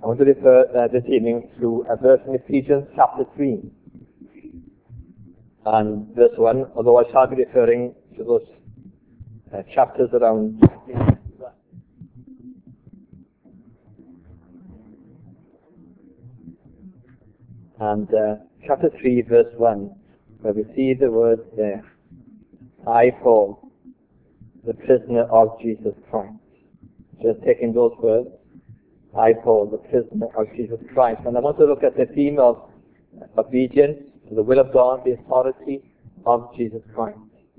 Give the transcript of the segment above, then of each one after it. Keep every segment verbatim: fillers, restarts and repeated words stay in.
I want to refer uh, this evening to a verse in Ephesians chapter three and verse one, although I shall be referring to those uh, chapters around. And uh, chapter three, verse one, where we see the word there, I, Paul, the prisoner of Jesus Christ. Just taking those words, I, Paul, the prisoner of Jesus Christ. And I want to look at the theme of obedience to the will of God, the authority of Jesus Christ.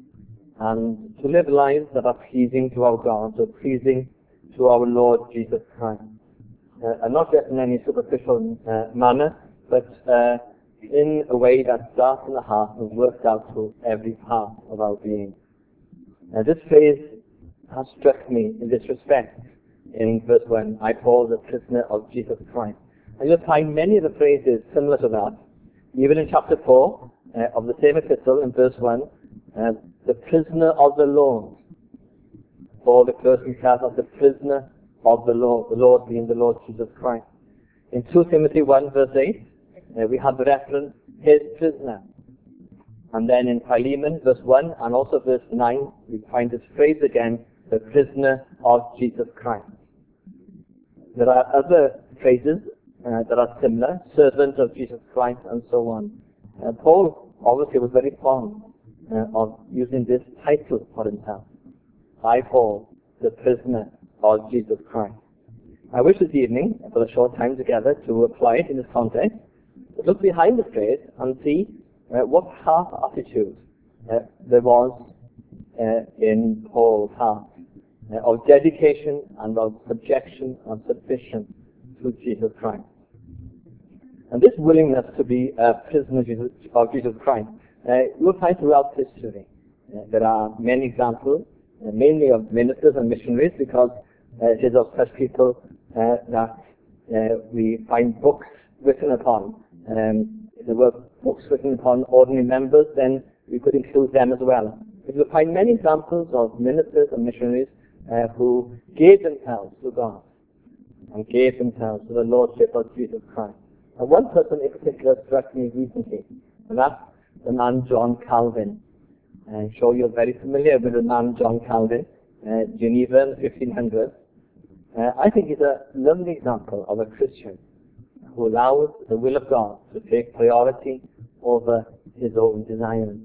And to live lives that are pleasing to our God, so pleasing to our Lord Jesus Christ. Uh, and not just in any superficial uh, manner, but uh, in a way that starts in the heart and works out to every part of our being. Now this phrase has struck me in this respect in verse one, I, Paul, the prisoner of Jesus Christ. And you'll find many of the phrases similar to that. Even in chapter four uh, of the same epistle, in verse one, uh, the prisoner of the Lord. Paul refers himself as the prisoner of the Lord, the Lord being the Lord Jesus Christ. In two Timothy one, verse eight, uh, we have the reference, his prisoner. And then in Philemon, verse one, and also verse nine, we find this phrase again, the prisoner of Jesus Christ. There are other phrases uh, that are similar, servant of Jesus Christ, and so on. Uh, Paul obviously was very fond uh, of using this title for himself. I, Paul, the prisoner of Jesus Christ. I wish this evening, for a short time together, to apply it in this context, but look behind the phrase and see uh, what heart attitude uh, there was uh, in Paul's heart. Uh, of dedication and of subjection and submission to Jesus Christ. And this willingness to be a prisoner of Jesus, of Jesus Christ, uh, you'll find throughout history. Uh, there are many examples, uh, mainly of ministers and missionaries, because uh, it is of such people uh, that uh, we find books written upon. Um, if there were books written upon ordinary members, then we could include them as well. But you'll find many examples of ministers and missionaries Uh, who gave themselves to God and gave themselves to the Lordship of Jesus Christ. And one person in particular struck me recently, and that's the man John Calvin. I'm sure you're very familiar with the man John Calvin, uh, Geneva in the fifteen hundreds. Uh, I think he's a lovely example of a Christian who allows the will of God to take priority over his own desires.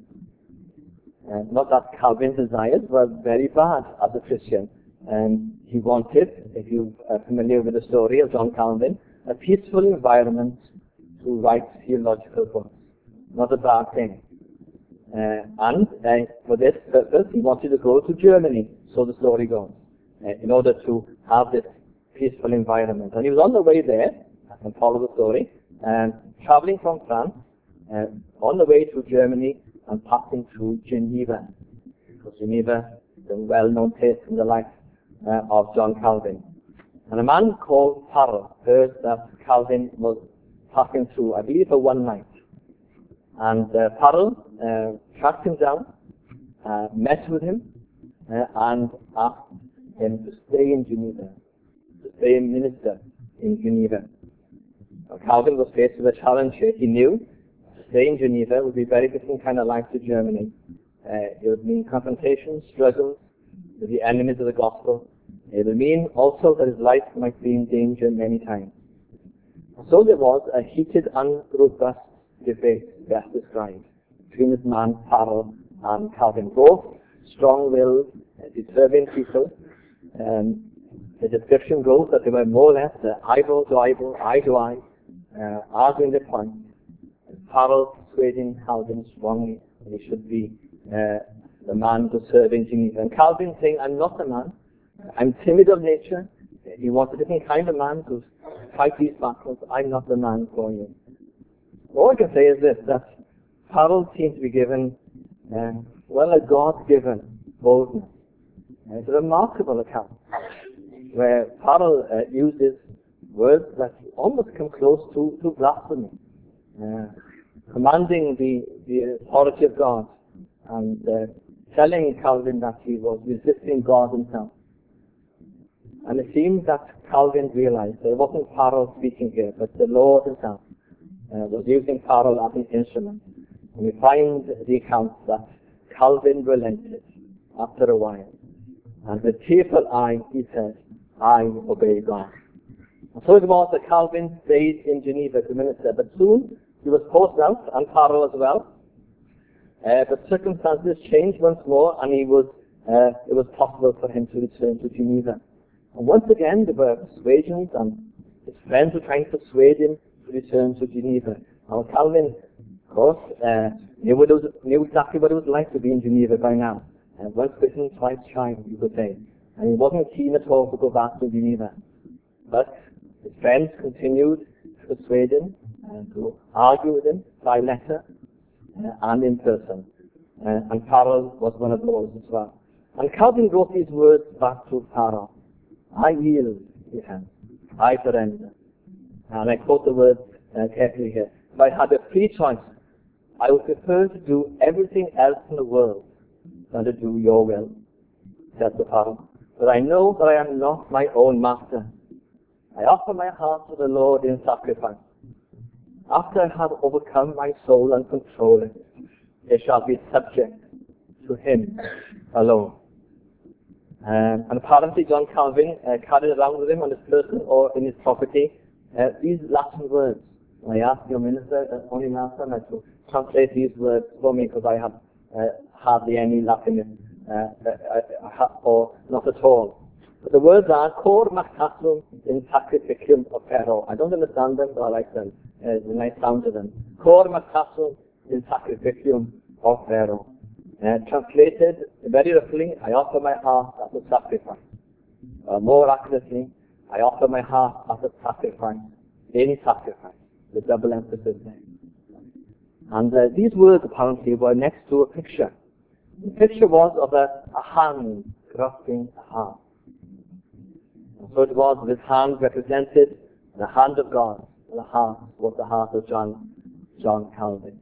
Uh, not that Calvin's desires were very bad as a Christian. And he wanted, if you're uh, familiar with the story of John Calvin, a peaceful environment to write theological books. Not a bad thing. Uh, and uh, for this purpose, he wanted to go to Germany, so the story goes, uh, in order to have this peaceful environment. And he was on the way there, I can follow the story, and traveling from France, uh, on the way to Germany, and passing through Geneva. Because Geneva is a well-known place in the life uh, of John Calvin. And a man called Farel heard that Calvin was passing through, I believe, for one night. And uh, Farel uh, tracked him down, uh, met with him, uh, and asked him to stay in Geneva, to stay a minister in Geneva. Now, Calvin was faced with a challenge here. He knew stay in Geneva would be a very different kind of life to Germany. Uh, it would mean confrontation, struggles with the enemies of the gospel. It would mean also that his life might be in danger many times. So there was a heated and robust debate, best described, between this man, Farel, and Calvin. Both strong-willed, uh, determined people. Um, the description goes that they were more or less uh, eyeball to eyeball, eye to eye, uh, arguing their point. Farel persuading Calvin strongly that he should be uh, the man to serve in Geneva. And Calvin saying, I'm not the man. I'm timid of nature. He wants a different kind of man to fight these battles. I'm not the man for you. All I can say is this, that Farel seems to be given, uh, well, a God-given boldness. And it's a remarkable account where Farel uh, uses words that almost come close to, to blasphemy. Uh, commanding the, the authority of God and uh, telling Calvin that he was resisting God himself. And it seems that Calvin realized that it wasn't Farrell speaking here, but the Lord himself uh, was using Farrell as an instrument. And we find the accounts that Calvin relented after a while. And with tearful eye, he said, I obey God. And so it was that Calvin stayed in Geneva to minister, but soon he was forced out, and Farrell as well. Uh, but circumstances changed once more, and he was, uh, it was possible for him to return to Geneva. And once again, there were persuasions, and his friends were trying to persuade him to return to Geneva. Now, Calvin, of course, uh, knew, what it was, knew exactly what it was like to be in Geneva by now. Uh, once bitten, twice shy, you could say. And he wasn't keen at all to go back to Geneva. But his friends continued to persuade him and to argue with him by letter uh, and in person. Uh, and Farrell was one of those as well. And Calvin wrote these words back to Farrell. I yield, he said. I surrender. And I quote the words uh, carefully here. If I had a free choice, I would prefer to do everything else in the world than to do your will, said the Farrell. But I know that I am not my own master. I offer my heart to the Lord in sacrifice. After I have overcome my soul and control it, it shall be subject to him alone. Um, and apparently John Calvin uh, carried around with him on his person or in his property uh, these Latin words. I asked your minister, uh, only master, to translate these words for me because I have uh, hardly any Latin, uh, uh, uh, or not at all. But the words are, cor mactatum in sacrificium ofero. I don't understand them, but I like them. Uh, it's a nice sound to them. Cor mactatum in sacrificium ofero. Uh, translated very roughly, I offer my heart as a sacrifice. Uh, more accurately, I offer my heart as a sacrifice, any sacrifice, with double emphasis there. And uh, these words apparently were next to a picture. The picture was of a, a hand grasping a heart. And so it was, this hand represented the hand of God, and the heart was the heart of John, John Calvin.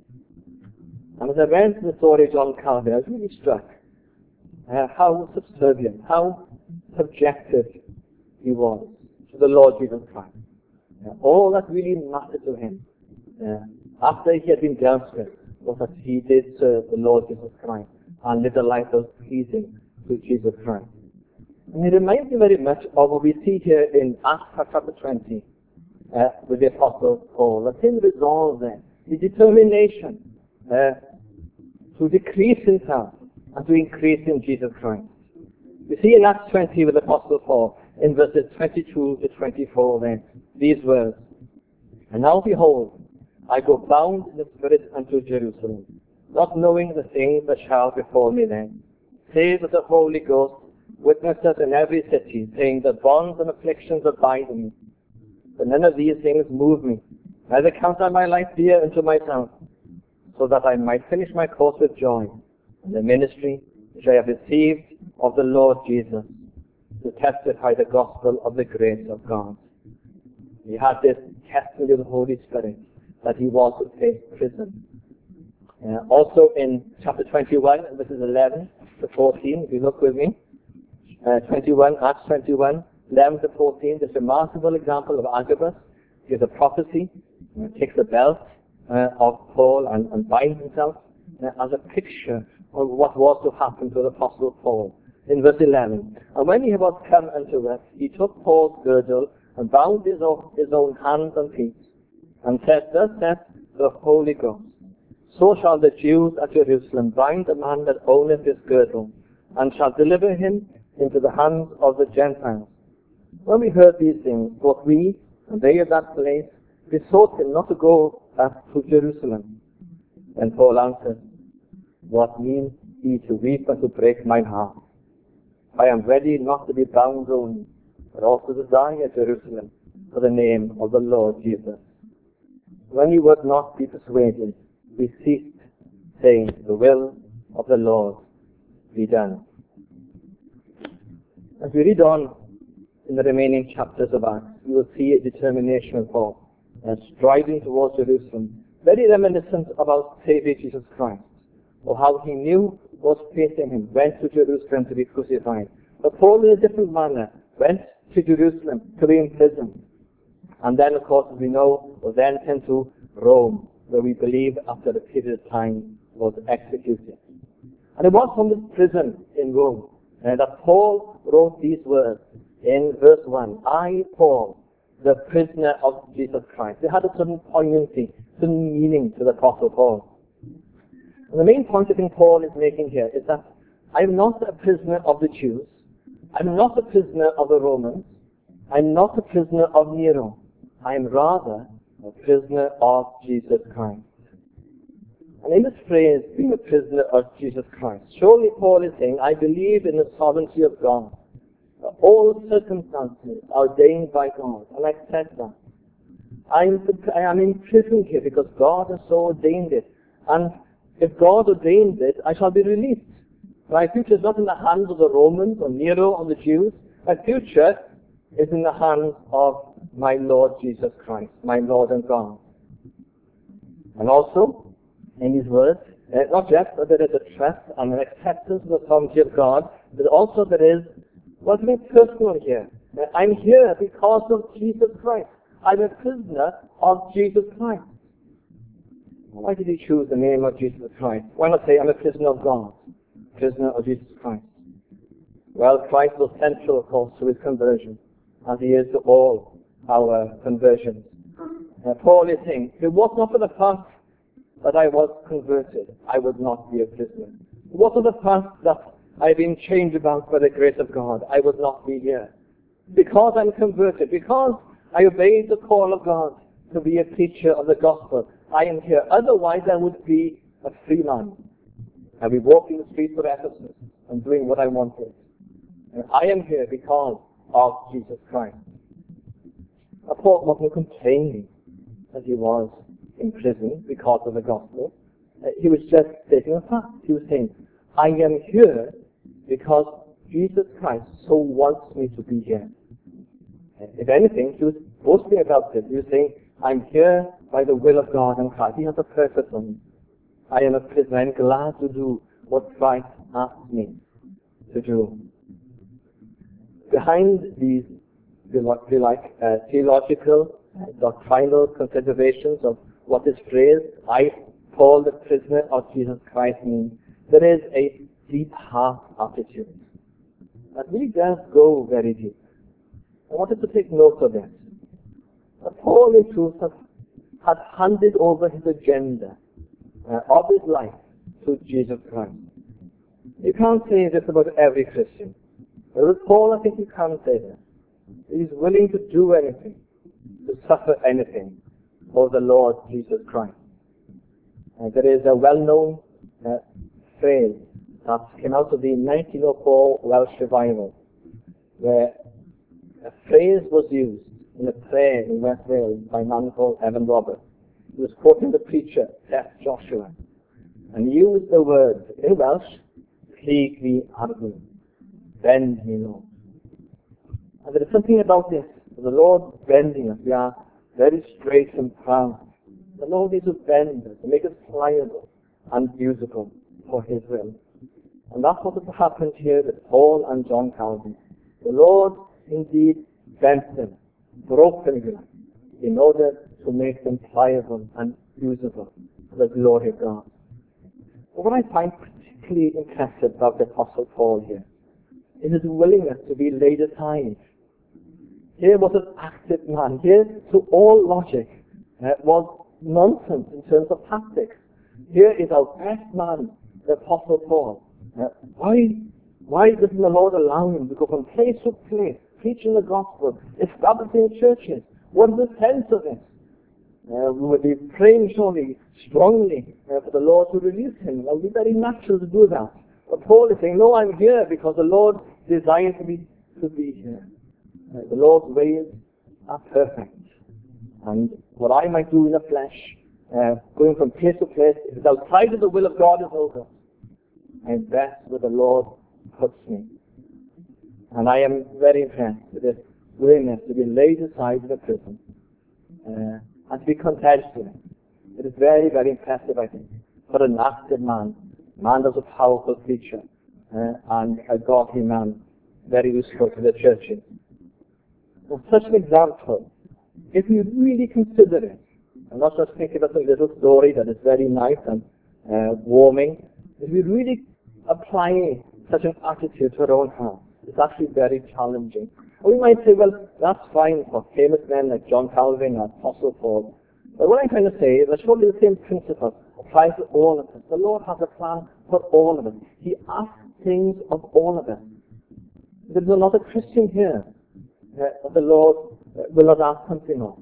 And as I read the story of John Calvin, I was really struck uh, how subservient, how subjective he was to the Lord Jesus Christ. Uh, all that really mattered to him uh, after he had been dealt with was that he did serve the Lord Jesus Christ and lived a life that was pleasing to Jesus Christ. And it reminds me very much of what we see here in Acts chapter twenty uh, with the Apostle Paul. The same resolve there, the determination Uh, to decrease himself and to increase in Jesus Christ. We see in Acts twenty with the Apostle Paul, in verses twenty-two to twenty-four then, these words, And now behold, I go bound in the Spirit unto Jerusalem, not knowing the things that shall befall me then, save that the Holy Ghost witnesses in every city, saying that bonds and afflictions abide me. But none of these things move me, neither count I my life dear unto myself, so that I might finish my course with joy in the ministry which I have received of the Lord Jesus, to testify the gospel of the grace of God. He had this testimony of the Holy Spirit that he was to face prison. Uh, also in chapter twenty-one, verses eleven to fourteen, if you look with me, uh, twenty-one, Acts twenty-one, eleven to fourteen, this remarkable example of Agabus gives a prophecy, uh, takes the belt Uh, of Paul and, and binds himself uh, as a picture of what was to happen to the Apostle Paul. In verse eleven, And when he was come unto us, he took Paul's girdle and bound his own, his own hands and feet, and said, Thus saith the Holy Ghost, So shall the Jews at Jerusalem bind the man that owneth this girdle, and shall deliver him into the hands of the Gentiles. When we heard these things, both we and they of that place besought him not to go up to Jerusalem. And Paul answered, What means he to weep and to break mine heart? I am ready not to be bound only, but also to die at Jerusalem for the name of the Lord Jesus. When he would not be persuaded, we ceased, saying, The will of the Lord be done. As we read on in the remaining chapters of Acts, we will see a determination of Paul and striding towards Jerusalem, very reminiscent of our Savior Jesus Christ, or how he knew what was facing him, went to Jerusalem to be crucified. But Paul, in a different manner, went to Jerusalem to be imprisoned. And then, of course, as we know, was then sent to Rome, where we believe after a period of time was executed. And it was from this prison in Rome uh, that Paul wrote these words in verse one. I, Paul, the prisoner of Jesus Christ. It had a certain poignancy, certain meaning to the Apostle Paul. And the main point I think Paul is making here is that I am not a prisoner of the Jews. I'm not a prisoner of the Romans. I'm not a prisoner of Nero. I am rather a prisoner of Jesus Christ. And in this phrase, being a prisoner of Jesus Christ, surely Paul is saying, I believe in the sovereignty of God. All circumstances are ordained by God, and I accept that. I'm, I am imprisoned here because God has so ordained it. And if God ordained it, I shall be released. My future is not in the hands of the Romans or Nero or the Jews. My future is in the hands of my Lord Jesus Christ, my Lord and God. And also, in his words, uh, not just that there is a trust and an acceptance of the sovereignty of God, but also there is what's very personal here. Uh, I'm here because of Jesus Christ. I'm a prisoner of Jesus Christ. Why did he choose the name of Jesus Christ? Why not say, I'm a prisoner of God, prisoner of Jesus Christ? Well, Christ was central, of course, to his conversion, as he is to all our conversions. Uh, Paul is saying, if it was not for the fact that I was converted, I would not be a prisoner. If it was not for the fact that I've been changed about by the grace of God, I would not be here. Because I'm converted, because I obeyed the call of God to be a preacher of the gospel, I am here. Otherwise, I would be a free man. I'd be walking the streets of Ephesus and doing what I wanted. And I am here because of Jesus Christ. Now, Paul wasn't complaining that he was in prison because of the gospel. Uh, he was just stating a fact. He was saying, I am here because Jesus Christ so wants me to be here. Uh, if anything, he was boasting about it. He was saying, I'm here by the will of God and Christ. He has a purpose on me. I am a prisoner. I'm glad to do what Christ asked me to do. Behind these like uh, theological, uh, doctrinal considerations of what this phrase, I, Paul, the prisoner of Jesus Christ, means, there is a deep heart attitude that really does go very deep. I wanted to take note of this. That Paul, in truth, had handed over his agenda uh, of his life to Jesus Christ. You can't say this about every Christian. But with Paul, I think you can say this. He's willing to do anything, to suffer anything for the Lord Jesus Christ. And there is a well-known uh, phrase that came out of the nineteen oh four Welsh revival, where a phrase was used in a prayer in West Wales by a man called Evan Roberts. He was quoting the preacher, Seth Joshua, and used the words in Welsh, Plig fi arglwydd, bend me, Lord. And there is something about this, the Lord bending us. We are very straight and proud. The Lord is to bend us, to make us pliable and usable for his will. And that's what has happened here with Paul and John Calvin. The Lord indeed bent them, broke them, in order to make them pliable and usable for the glory of God. But what I find particularly impressive about the Apostle Paul here is his willingness to be laid aside. Here was an active man. Here, to all logic, uh, was nonsense in terms of tactics. Here is our best man, the Apostle Paul. Uh, why, why doesn't the Lord allow him to go from place to place, preaching the gospel, establishing churches? What is the sense of this? Uh, we would be praying surely, strongly, uh, for the Lord to release him. It would be very natural to do that. But Paul is saying, no, I'm here because the Lord designed me to be here. Uh, the Lord's ways are perfect. And what I might do in the flesh, uh, going from place to place, if it's outside of the will of God, is over. I'm best where the Lord puts me. And I am very impressed with this willingness to be laid aside in the prison uh, and to be content with it. It is very, very impressive, I think, for an active man, a man that's a powerful preacher, uh, and a godly man, very useful to the churches Well, such an example, if we really consider it, and not just think about a little story that is very nice and uh, warming, if we really apply such an attitude to our own hearts, it's actually very challenging. And we might say, well, that's fine for famous men like John Calvin or Apostle Paul. But what I'm trying to say is that surely the same principle applies to all of us. The Lord has a plan for all of us. He asks things of all of us. There's not a Christian here uh, that the Lord uh, will not ask something of.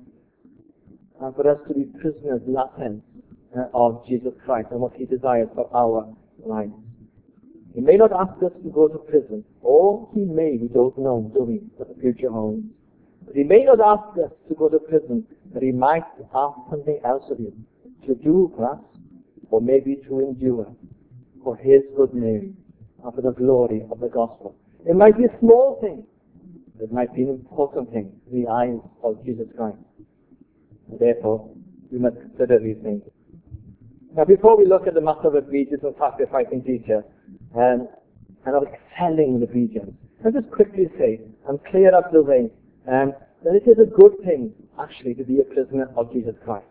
And for us to be prisoners in that sense uh, of Jesus Christ and what He desires for our lives. He may not ask us to go to prison, or He may, we don't know, do we, what the future holds. But He may not ask us to go to prison, but He might ask something else of you, to do perhaps, or maybe to endure, for His good name, and for the glory of the gospel. It might be a small thing, but it might be an important thing in the eyes of Jesus Christ. And therefore, we must consider these things. Now, before we look at the matter of obedience and sacrifice in detail, um, and of excelling in obedience, I'll just quickly say, and clear up the way, um, that it is a good thing, actually, to be a prisoner of Jesus Christ.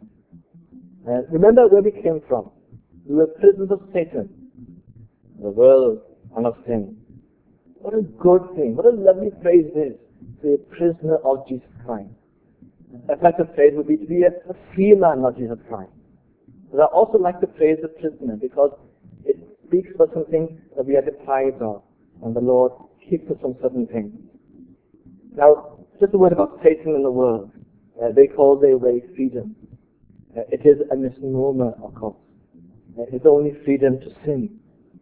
Uh, remember where we came from. We were prisoners of Satan, the world, and of sin. What a good thing, what a lovely phrase it is, to be a prisoner of Jesus Christ. A better phrase would be to be a, a free man of Jesus Christ. But I also like the phrase the prisoner, because it speaks for something that we are deprived of, and the Lord keeps us from certain things. Now, just a word about Satan in the world. Uh, they call their way freedom. Uh, it is a misnomer, of course. Uh, it's only freedom to sin.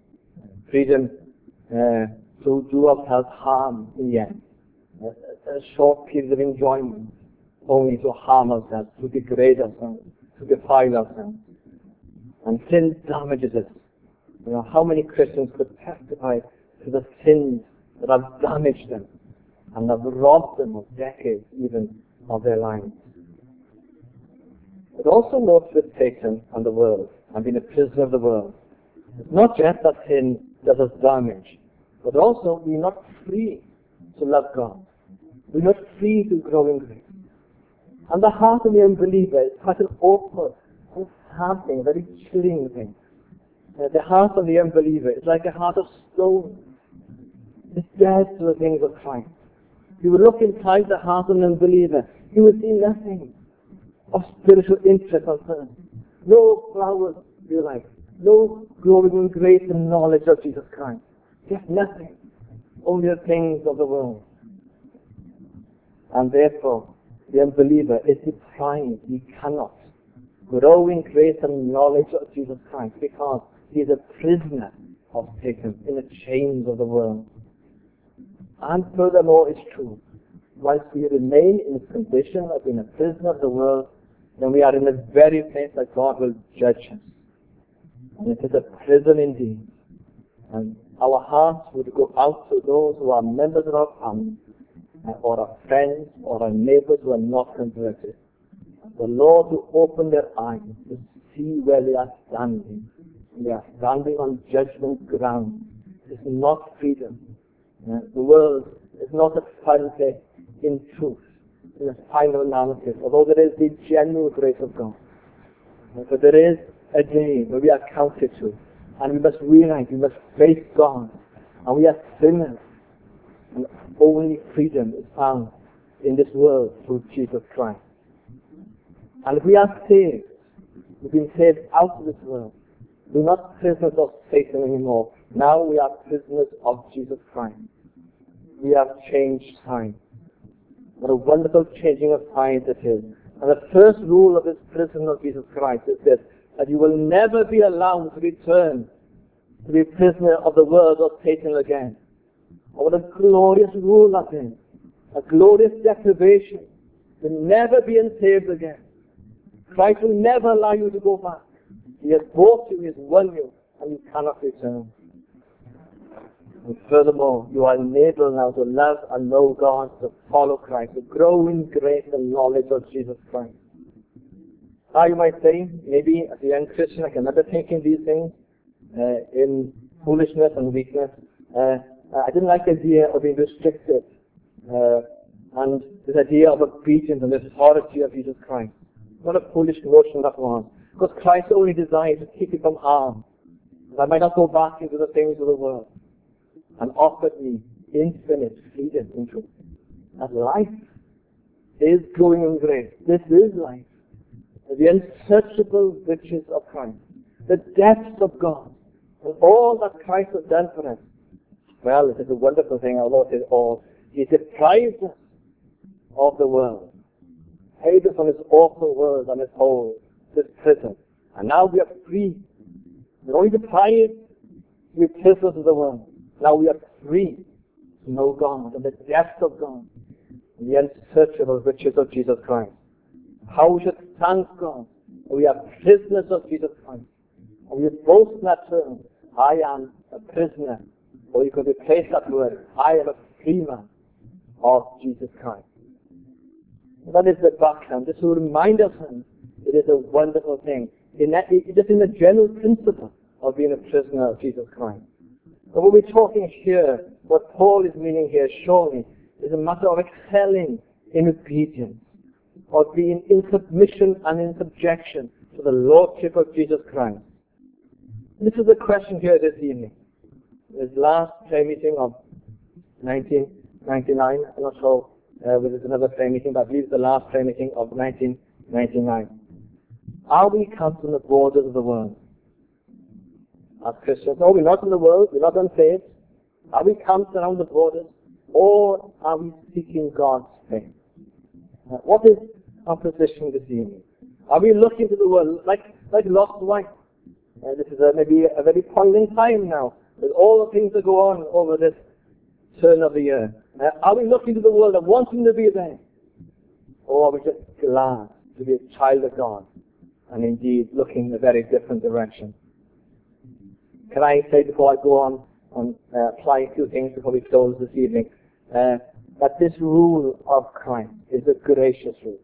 Freedom uh, to do ourselves harm in the end. Uh, a short period of enjoyment, only to harm ourselves, to degrade ourselves, to defile ourselves. And sin damages us. You know, how many Christians could testify to the sins that have damaged them and have robbed them of decades even of their lives? But also note with Satan and the world, and being a prisoner of the world, it's not just that sin does us damage, but also we're not free to love God. We're not free to grow in grace. And the heart of the unbeliever is quite an awkward and sad thing, a very chilling thing. Uh, the heart of the unbeliever is like a heart of stone. It's dead to the things of Christ. If you would look inside the heart of an unbeliever, you would see nothing of spiritual interest on earth. No flowers, if you like. No growing in grace and knowledge of Jesus Christ. Just nothing. Only the things of the world. And therefore, the unbeliever is deprived. He cannot grow in grace and knowledge of Jesus Christ because he is a prisoner of Satan in the chains of the world. And furthermore, it's true. Whilst we remain in this condition of being a prisoner of the world, then we are in the very place that God will judge us. And it is a prison indeed. And our hearts would go out to those who are members of our family, or our friends, or our neighbors who are not converted. The Lord will open their eyes to see where they are standing. They are standing on judgment ground. It's not freedom. Uh, the world is not a fun place in truth, in a final analysis, although there is the general grace of God. Uh, but there is a day where we are counted to, and we must realize, we must face God, and we are sinners. And only freedom is found in this world through Jesus Christ. And if we are saved, we've been saved out of this world. We're not prisoners of Satan anymore. Now we are prisoners of Jesus Christ. We have changed signs. What a wonderful changing of signs it is. And the first rule of this prison of Jesus Christ is this, that you will never be allowed to return to be a prisoner of the world or Satan again. Oh, what a glorious rule that is. A glorious deprivation. You'll never be enslaved again. Christ will never allow you to go back. He has bought you, He has won you, and you cannot return. And furthermore, you are enabled now to love and know God, to follow Christ, to grow in grace and knowledge of Jesus Christ. Now you might say, maybe as a young Christian, I can never think in these things, uh, in foolishness and weakness. Uh, I didn't like the idea of being restricted uh, and this idea of obedience and the authority of Jesus Christ. What a foolish notion that was. Because Christ only designed to keep me from harm. I might not go back into the things of the world. And offered me infinite freedom in truth. That life is growing in grace. This is life. The unsearchable riches of Christ. The depths of God. And all that Christ has done for us. Well, it is a wonderful thing, although it is all. He deprived us of the world. Paid us on this awful world and its hold, this prison. And now we are free. We're only deprived to be prisoners of the world. Now we are free to know God and the depths of God and the unsearchable riches of Jesus Christ. How we should thank God that we are prisoners of Jesus Christ. And we boast in that term, I am a prisoner. Or you could replace that word, I am a free man of Jesus Christ. That is the background. Just to remind us, it is a wonderful thing. In that, just in the general principle of being a prisoner of Jesus Christ. But what we're talking here, what Paul is meaning here, surely, is a matter of excelling in obedience, of being in submission and in subjection to the Lordship of Jesus Christ. This is the question here this evening. This last prayer meeting of nineteen ninety-nine, I'm not sure uh, whether it's another prayer meeting, but I believe it's the last prayer meeting of nineteen ninety-nine. Are we camped on the borders of the world as Christians? No, we're not in the world, we're not unsaved. Are we camped around the borders, or are we seeking God's face? Uh, what is our position this evening? Are we looking to the world like like lost wife? Uh, this is a, maybe a very poignant time now, with all the things that go on over this turn of the year. Uh, are we looking to the world and wanting to be there? Or are we just glad to be a child of God and indeed looking in a very different direction? Can I say before I go on and uh, apply a few things before we close this evening, uh, that this rule of Christ is a gracious rule.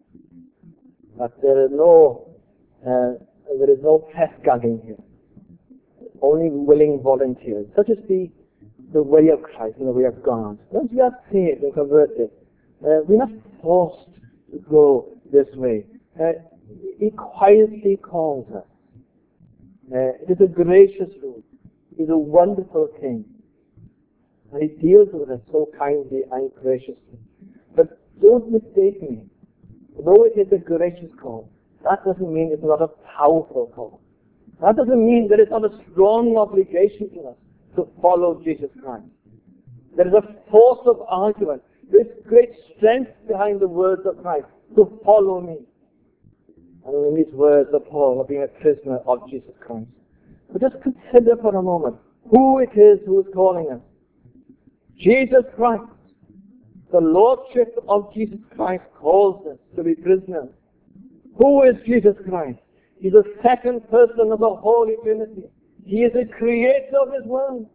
That there is no uh, there is no press gagging here. Only willing volunteers. Such as the the way of Christ and the way of God. Once we are saved and converted, uh, we're not forced to go this way. Uh, he quietly calls us. Uh, it is a gracious rule. It is a wonderful thing. And he deals with us so kindly and graciously. But don't mistake me. Though it is a gracious call, that doesn't mean it's not a powerful call. That doesn't mean there is not a strong obligation to us to follow Jesus Christ. There is a force of argument. There is great strength behind the words of Christ to follow me. And in these words of Paul of being a prisoner of Jesus Christ. But just consider for a moment who it is who is calling us. Jesus Christ. The Lordship of Jesus Christ calls us to be prisoners. Who is Jesus Christ? He's the second person of the Holy Trinity. He is the creator of this world.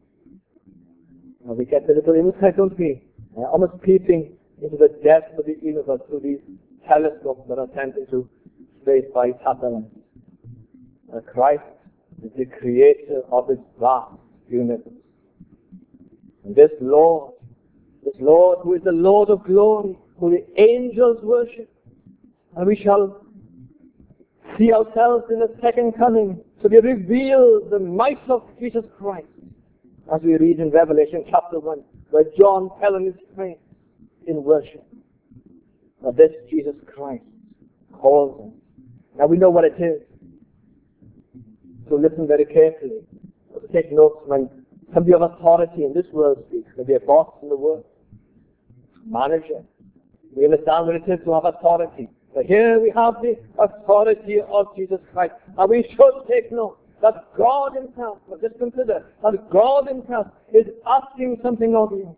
Now we get a little insight, don't we? Uh, almost peeping into the depths of the universe through these telescopes that are sent into space by satellites. Uh, Christ is the creator of this vast universe. And this Lord, this Lord who is the Lord of glory, who the angels worship, and we shall see ourselves in the second coming to be revealed the might of Jesus Christ, as we read in Revelation chapter one, where John fell on his face in worship. Now this Jesus Christ calls us. Now we know what it is. So listen very carefully. Take notes when somebody of authority in this world speaks. Maybe a boss in the world, manager. We understand what it is to have authority. But here we have the authority of Jesus Christ. And we should take note that God himself, but just consider, that God himself is asking something of you.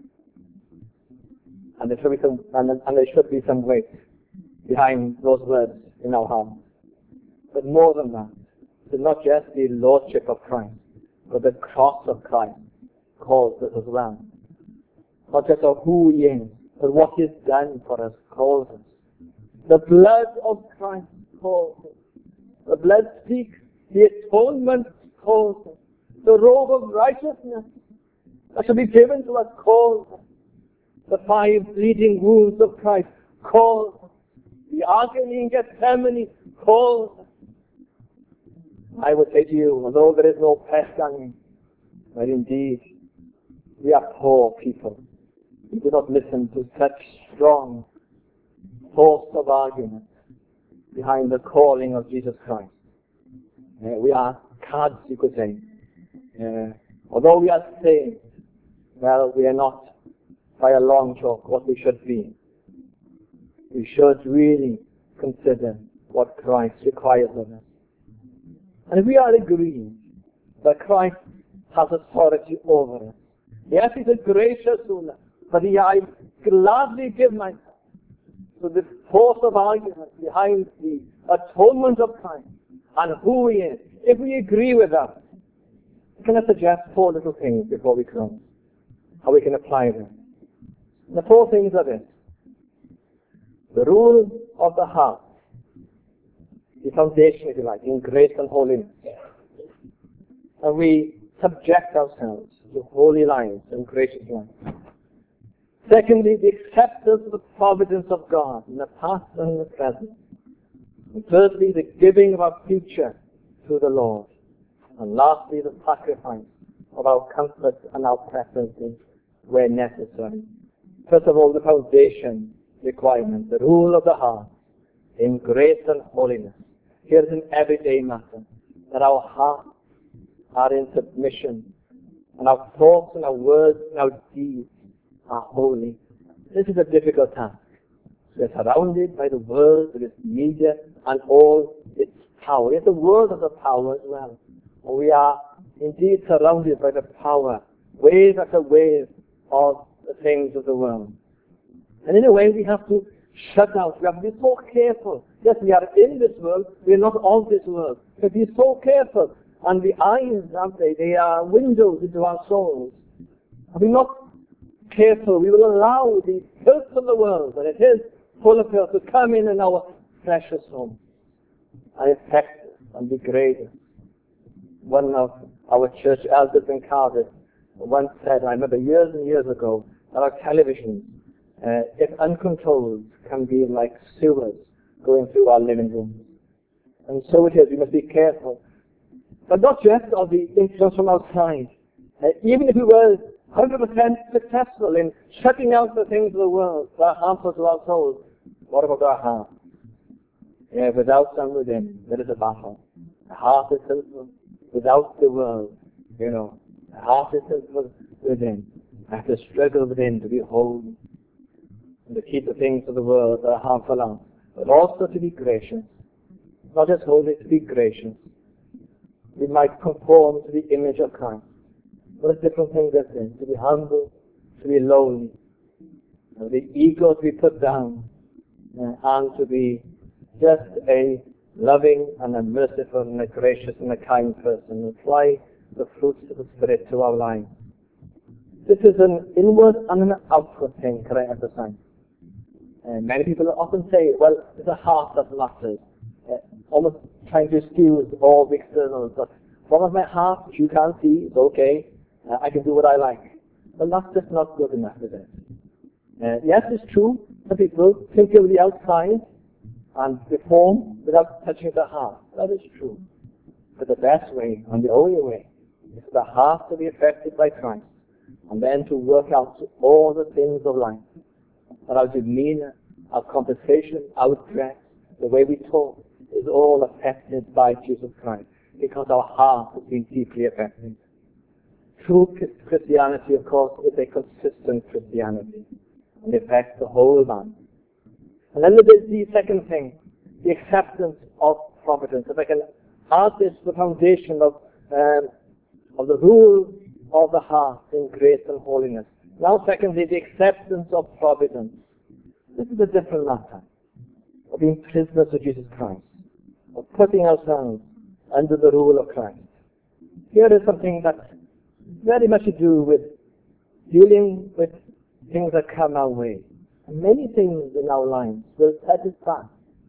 And there should be some, and, and there should be some weight behind those words in our hearts. But more than that, it's not just the Lordship of Christ, but the cross of Christ calls us as well. Not just of who he is, but what he has done for us calls us. The blood of Christ calls us. The blood speaks. The atonement calls us. The robe of righteousness that shall be given to us calls us. the five bleeding wounds of Christ calls us. The agony in Gethsemane calls us. I would say to you, although there is no press ganging, but indeed we are poor people. We do not listen to such strong force of argument behind the calling of Jesus Christ. Uh, we are cards, you could say. Uh, although we are saved, well, we are not by a long chalk what we should be. We should really consider what Christ requires of us. And if we are agreed that Christ has authority over us, yes, he's a gracious ruler, but he, I gladly give myself to the force of argument behind the atonement of Christ and who he is. If we agree with that, can I suggest four little things before we close, how we can apply them? The four things are this: the rule of the heart, the foundation, if you like, in grace and holiness. And we subject ourselves to holy lives and gracious lives. Secondly, the acceptance of the providence of God in the past and in the present. And thirdly, the giving of our future to the Lord. And lastly, the sacrifice of our comforts and our preferences where necessary. First of all, the foundation requirement, the rule of the heart in grace and holiness. Here is an everyday matter, that our hearts are in submission, and our thoughts and our words and our deeds are holy. This is a difficult task. We are surrounded by the world, with its media, and all its power. Yet the world has a power as well. We are indeed surrounded by the power, wave after wave of the things of the world. And in a way we have to shut out. We have to be so careful. Yes, we are in this world, we are not of this world. But be so careful. And the eyes, aren't they? They are windows into our souls. If we're not careful, we will allow the filth of the world, and it is full of filth, to come in in our precious home and affect us and degrade us. One of our church elders in Cardiff once said, I remember years and years ago, that our televisions, uh, if uncontrolled, can be like sewers going through our living rooms. And so it is, we must be careful. But not just of the influence from outside. Uh, even if we were one hundred percent successful in shutting out the things of the world that are harmful to our souls, what about our heart? Yeah, without some within, there is a battle. The heart is sinful without the world, you know. The heart is sinful within. I have to struggle within to be holy and to keep the things of the world that are harmful out, but also to be gracious. Not just holy, to be gracious. We might conform to the image of Christ. What a different thing this is, to be humble, to be lowly, and the ego to be put down, uh, and to be just a loving and a merciful and a gracious and a kind person, and apply the fruits of the Spirit to our lives. This is an inward and an outward thing, can I emphasize? Uh, many people often say, well, it's the heart that matters. Uh, almost trying to excuse all the externals, but as long as my heart, which you can't see, it's okay, uh, I can do what I like. Well, that's just not good enough, is it? Uh, yes, it's true that people think of the outside and reform without touching the heart. That is true. But the best way, and the only way, is for the heart to be affected by Christ, and then to work out all the things of life. That our demeanor, our conversation, our dress, the way we talk, is all affected by Jesus Christ, because our heart has been deeply affected. True Christianity, of course, is a consistent Christianity, and affects the whole man. And then there's the second thing, the acceptance of providence. If I can add this, the foundation of, um, of the rule of the heart in grace and holiness. Now, secondly, the acceptance of providence. This is a different matter of being prisoners of Jesus Christ, of putting ourselves under the rule of Christ. Here is something that's very much to do with dealing with things that come our way. And many things in our lives will set us back.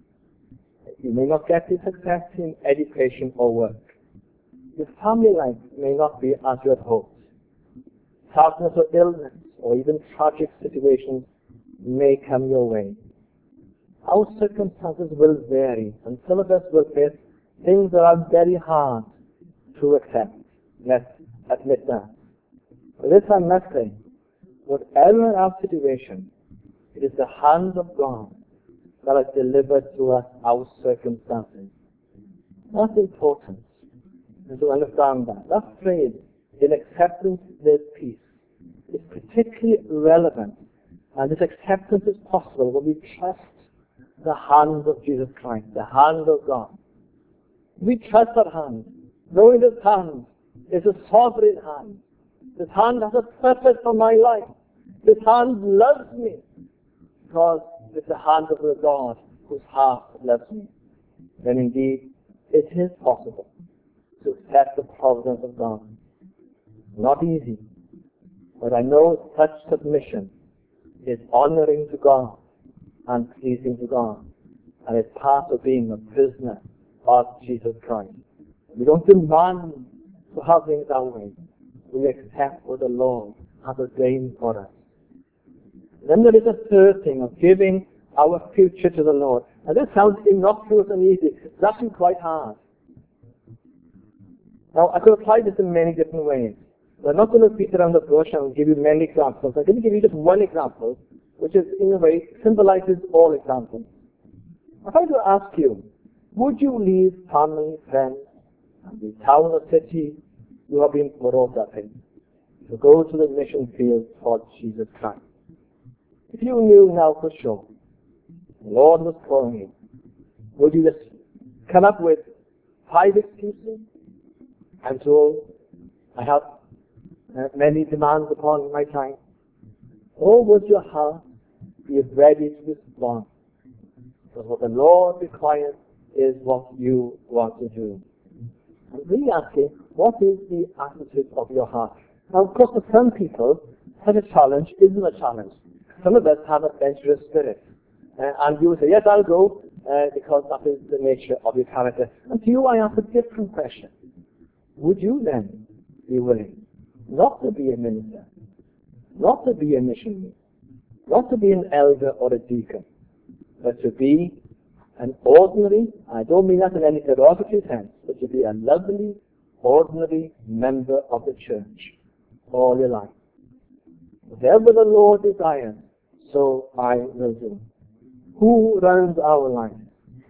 You may not get the success in education or work. Your family life may not be as you had hoped. Sadness or illness or even tragic situations may come your way. Our circumstances will vary, and some of us will face things that are very hard to accept. Let's admit that. But this I must say, whatever our situation, it is the hand of God that has delivered to us our circumstances. That's important to understand that. That phrase, in acceptance there's peace, is particularly relevant, and this acceptance is possible when we trust the hand of Jesus Christ, the hand of God. We trust that hand, knowing this hand is a sovereign hand. This hand has a purpose for my life. This hand loves me because it's the hand of the God whose heart loves me. Then indeed, it is possible to accept the providence of God. Not easy, but I know such submission is honoring to God and pleasing to God, and it's part of being a prisoner of Jesus Christ. We don't demand to have things our way. We accept what the Lord has ordained for us. Then there is a third thing of giving our future to the Lord. And this sounds innocuous and easy. It's actually quite hard. Now, I could apply this in many different ways. We're not going to beat around the bush and give you many examples. I'm going to give you just one example, which is, in a way, symbolizes all examples. I'd like to ask you, would you leave family, friends, and the town or city you have been brought up in to go to the mission field for Jesus Christ? If you knew now for sure the Lord was calling you, would you just come up with five excuses? I'm told I have uh, many demands upon my time. Or would your heart be ready to respond? Because what the Lord requires is what you want to do. I'm really asking, what is the attitude of your heart? Now, of course, for some people, such a challenge isn't a challenge. Some of us have adventurous spirit. Uh, and you will say, yes, I'll go, uh, because that is the nature of your character. And to you, I ask a different question. Would you then be willing not to be a minister, not to be a missionary, not to be an elder or a deacon, but to be an ordinary, I don't mean that in any derogatory sense, but to be a lovely, ordinary member of the church all your life? Whatever the Lord desires, so I will do. Who runs our lives?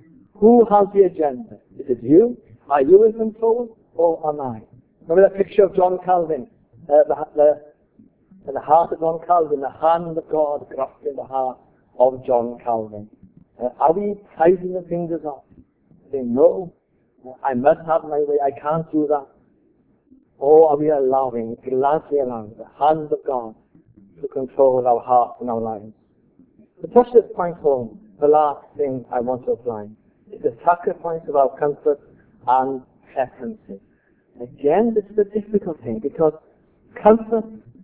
Who has the agenda? Is it you? Are you in control, or am I? Remember that picture of John Calvin? Uh, the, the, the heart of John Calvin, the hand of God grasping the heart of John Calvin. Uh, are we prizing the fingers off? Saying, no, I must have my way, I can't do that. Or are we allowing, gladly allowing the hand of God to control our hearts and our lives? To push this point home, the last thing I want to apply is the sacrifice of our comfort and preferences. Again, this is a difficult thing because comfort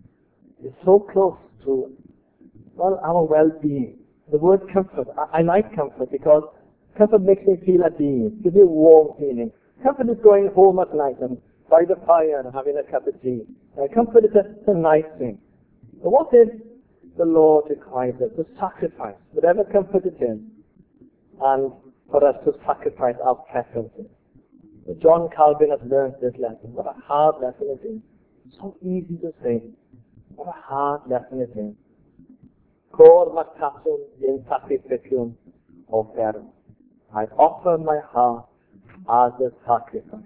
is so close to, well, our well-being. The word comfort, I, I like comfort because comfort makes me feel at ease, gives me a warm feeling. Comfort is going home at night and by the fire and having a cup of tea. Uh, comfort is a, a nice thing. But what if the Lord requires us to sacrifice whatever comfort it is, and for us to sacrifice our preferences? But John Calvin has learned this lesson. What a hard lesson it is. So easy to say. What a hard lesson it is. Cor mactatum in sacrificium offerum. I offer my heart as a sacrifice.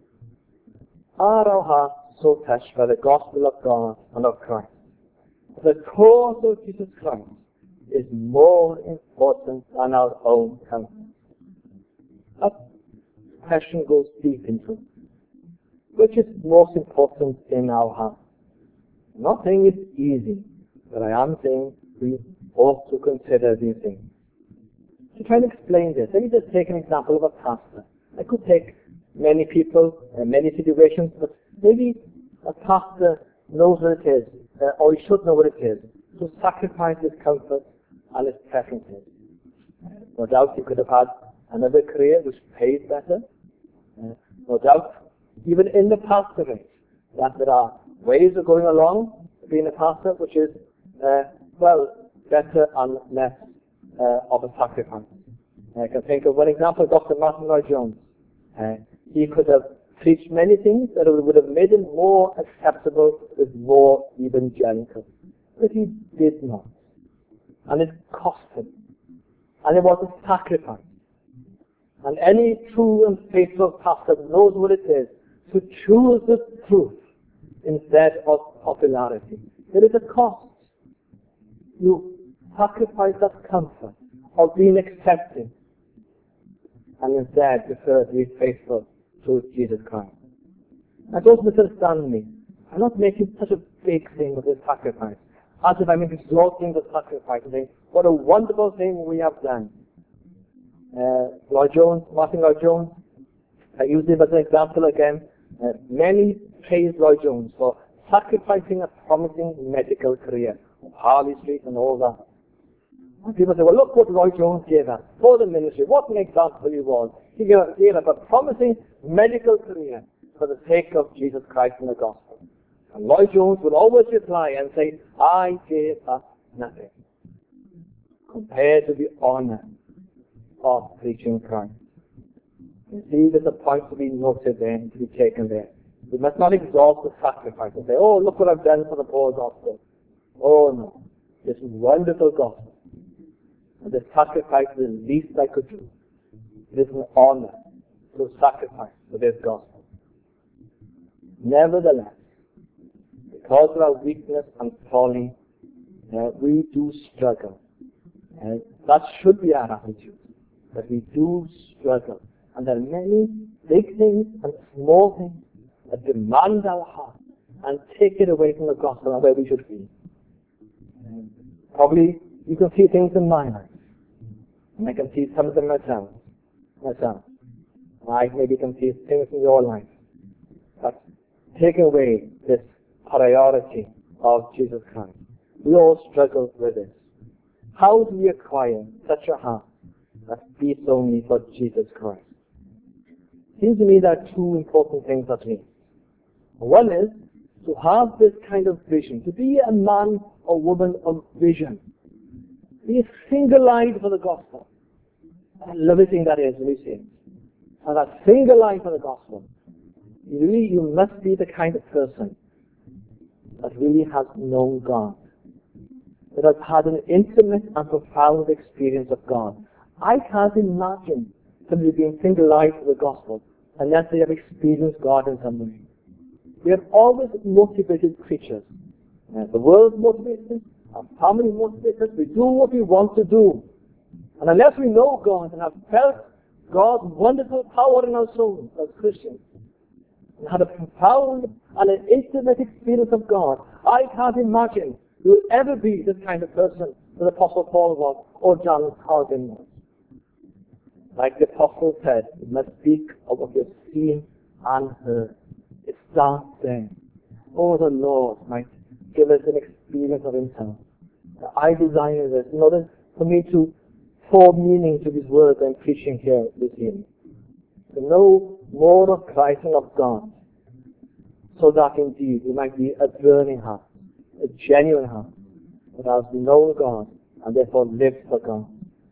Are our hearts so touched by the gospel of God and of Christ? The cause of Jesus Christ is more important than our own comfort. That question goes deep into it. Which is most important in our heart? I'm not saying it's easy, but I am saying we ought to consider these things. To try and explain this, let me just take an example of a pastor. I could take many people and many situations, but maybe a pastor knows what it is, uh, or he should know what it is, to sacrifice his comfort and his preferences. No doubt he could have had another career which paid better. Uh, no doubt, even in the pastorate, that there are ways of going along being a pastor which is uh, well, better and less uh, of a sacrifice. I can think of one example, Doctor Martin Lloyd-Jones. Uh, he could have preached many things that would have made him more acceptable with more evangelical. But he did not. And it cost him. And it was a sacrifice. And any true and faithful pastor knows what it is to choose the truth instead of popularity. There is a cost. You sacrifice that comfort of being accepted and instead prefer to be faithful to Jesus Christ. Now don't misunderstand me. I'm not making such a big thing of this sacrifice, as if I'm exalting the sacrifice and saying, what a wonderful thing we have done. Uh, Lloyd-Jones, Martin Lloyd-Jones, I use him as an example again. Uh, many praise Lloyd-Jones for sacrificing a promising medical career, Harley Street and all that. And people say, well, look what Lloyd-Jones gave us for the ministry. What an example he was. He gave, gave up a promising medical career for the sake of Jesus Christ and the gospel. And Lloyd-Jones would always reply and say, I gave up nothing compared to the honor of preaching Christ. You see, there's a point to be noted there, to be taken there. We must not exalt the sacrifice and say, oh, look what I've done for the poor gospel. Oh, no. This wonderful gospel. And the sacrifice is the least I could do. It is an honor to sacrifice for this gospel. Nevertheless, because of our weakness and folly, uh, we do struggle. And that should be our attitude, that we do struggle. And there are many big things and small things that demand our heart and take it away from the gospel and where we should be. And probably you can see things in my life. And I can see some of them myself. myself. I maybe can see things in your life. But taking away this priority of Jesus Christ. We all struggle with this. How do we acquire such a heart that beats only for Jesus Christ? It seems to me there are two important things at least. One is to have this kind of vision, to be a man or woman of vision. Be single-eyed for the gospel. I love the thing that is when you say it. And that single-eyed for the gospel. You really, you must be the kind of person that really has known God, that has had an intimate and profound experience of God. I can't imagine somebody being single-eyed for the gospel unless they have experienced God in some way. We are always motivated creatures. Uh, the world motivates us, our family motivates us, we do what we want to do. And unless we know God and have felt God's wonderful power in our souls as Christians, and had a profound and an intimate experience of God, I can't imagine you will ever be this kind of person that Apostle Paul was or John Calvin was. Like the Apostle said, you must speak of what you've seen and heard. It starts there. Oh, the Lord might give us an experience of Himself. I desire this in order for me to form meaning to these words I'm preaching here this evening. To know more of Christ and of God, so that indeed we might be a burning heart, a genuine heart, that has known God and therefore lived for God.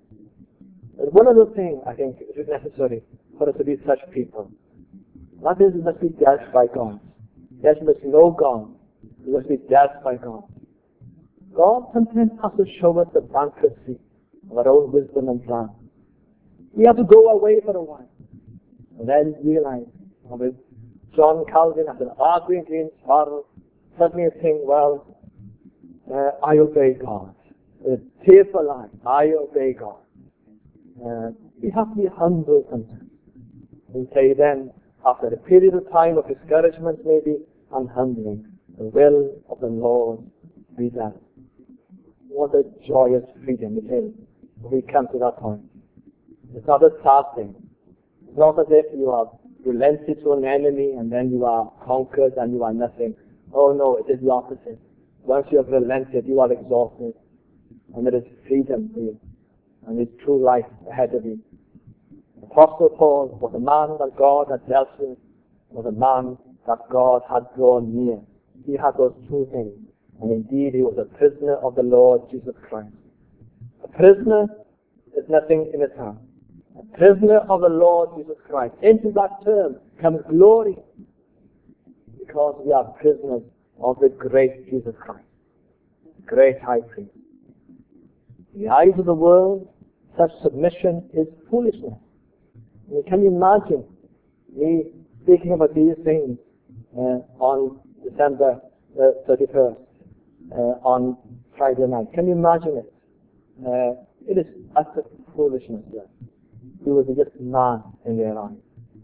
And one other thing I think is necessary for us to be such people. That is, we must be dealt by God. Yes, we must know God. We must be dealt by God. God sometimes has to show us the bankruptcy of our own wisdom and plan. We have to go away for a while. And then realize, with John Calvin, after arguing against Farrell, suddenly think, well, uh, I obey God. A tearful line, I obey God. Uh, we have to be humble sometimes. We say then, after a period of time of discouragement maybe, and humbling, the will of the Lord be done. What a joyous freedom it is when we come to that point. It's not a sad thing. It's not as if you have relented to an enemy and then you are conquered and you are nothing. Oh no, it is the opposite. Once you have relented, you are exhausted. And there is freedom for you. And there is true life ahead of you. Apostle Paul was a man that God had dealt with, was a man that God had drawn near. He had those two things. And indeed, he was a prisoner of the Lord Jesus Christ. A prisoner is nothing in itself. A prisoner of the Lord Jesus Christ. Into that term comes glory, because we are prisoners of the great Jesus Christ, great high priest. In the eyes of the world, such submission is foolishness. I mean, can you imagine me speaking about these things uh, on December uh, thirty-first, uh, on Friday night? Can you imagine it? Uh, it is utter foolishness. Yes. He was just mad in their eyes.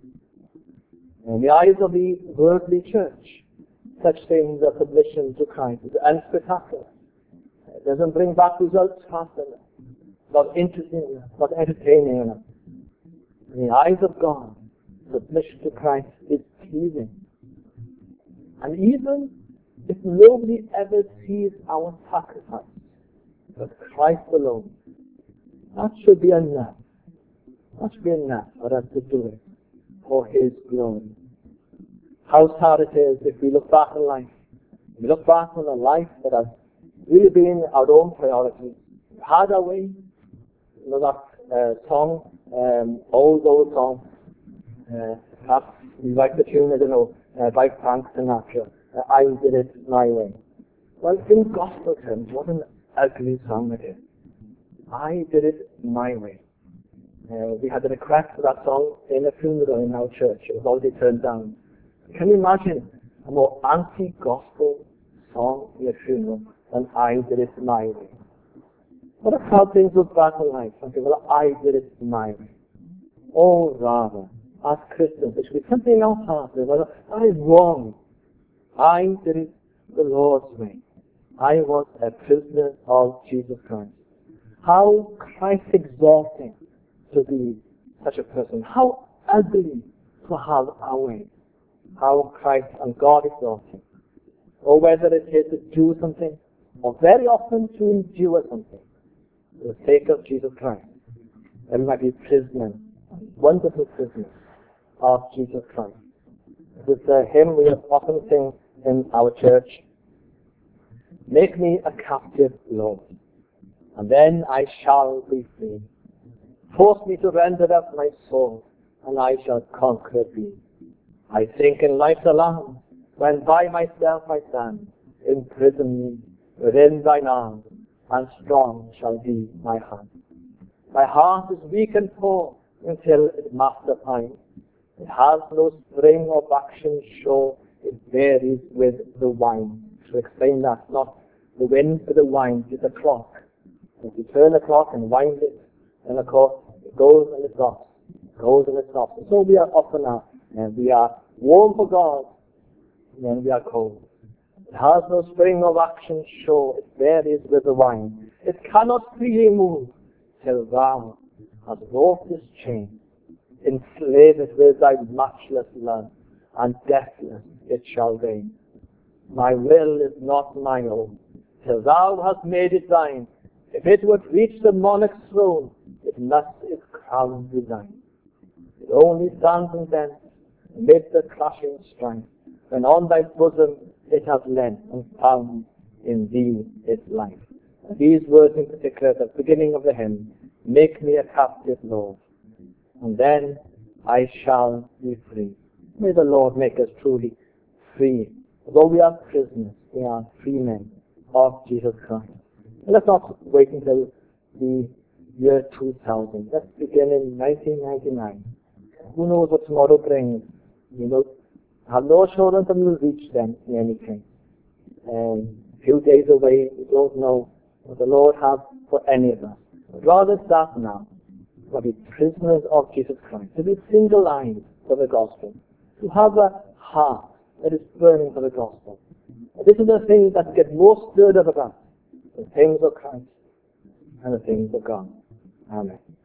In the eyes of the worldly church, such things are submission to Christ. It's unspectacular. It doesn't bring back results fast enough. Not interesting enough. Not entertaining enough. In the eyes of God, submission to Christ is pleasing. And even if nobody ever sees our sacrifice, but Christ alone, that should be enough. That should be enough for us to do it for His glory. How sad it is if we look back on life. We look back on a life that has really been our own priority. We had our way. You know that uh, song, um, old, old song. Uh, perhaps you like the tune, I don't know, uh, by Frank Sinatra. Uh, I did it my way. Well, in gospel terms, what an ugly song it is. I did it my way. Uh, we had a request for that song in a funeral in our church. It was already turned down. Can you imagine a more anti-gospel song in a funeral than I did it my way? What if how things look back in life and say, well, I did it my way? Or rather, as Christians, it should be something else happening. Well, that is wrong. I did it the Lord's way. I was a prisoner of Jesus Christ. How Christ-exalting to be such a person. How ugly to have our way. How Christ and God exalting. Or whether it is to do something, or very often to endure something, for the sake of Jesus Christ. And we might be prisoners, wonderful prisoners of Jesus Christ. This is a hymn we have often sing in our church. Make me a captive, Lord, and then I shall be free. Force me to render up my soul, and I shall conquer thee. I sink in life's alarms, when by myself I stand. Imprison me within thine arms, and strong shall be my hand. My heart is weak and poor, until it master finds. It has no spring of action sure, it varies with the wind. To explain that, not the wind but the wind, it's a clock. If you turn the clock and wind it, then of course it goes and it stops, it goes and it stops. And so we are often are, and we are warm for God, and then we are cold. It has no spring of action sure, it varies with the wind. It cannot freely move, till thou hast wrought this chain. Enslave it with thy matchless love, and deathless it shall reign. My will is not mine own, till thou hast made it thine. If it would reach the monarch's throne, it must its crown resign. It only stands content amid the clashing strife, when on thy bosom it hath lent and found in thee its life. And these words in particular at the beginning of the hymn, make me a captive, Lord, and then I shall be free. May the Lord make us truly free. Although we are prisoners, we are free men of Jesus Christ. And let's not wait until the year two thousand. Let's begin in nineteen ninety-nine. Who knows what tomorrow brings? You know, have no assurance that we will reach them in any case. And a few days away, we don't know what the Lord has for any of us. But rather start now. To be prisoners of Jesus Christ. To be single-eyed for the gospel. To have a heart that is burning for the gospel. And this is the thing that gets most stirred up about. The things of Christ and the things of God. Amen.